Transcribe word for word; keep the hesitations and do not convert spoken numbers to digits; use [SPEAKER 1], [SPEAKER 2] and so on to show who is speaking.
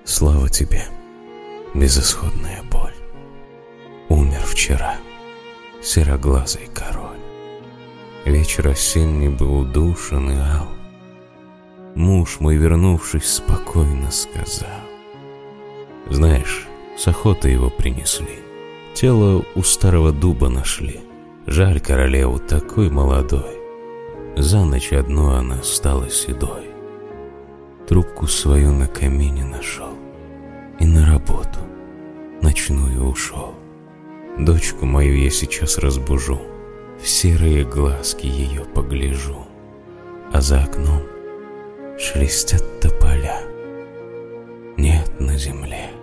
[SPEAKER 1] Слава тебе, безысходная боль. Умер вчера сероглазый король. Вечер осенний был душен и ал. Муж мой, вернувшись, спокойно сказал: знаешь, с охоты его принесли, тело у старого дуба нашли. Жаль королеву такой молодой, за ночь одну она стала седой. Трубку свою на камине нашел и на работу ночную ушел. Дочку мою я сейчас разбужу, в серые глазки ее погляжу, а за окном шелестят тополя. Нет на земле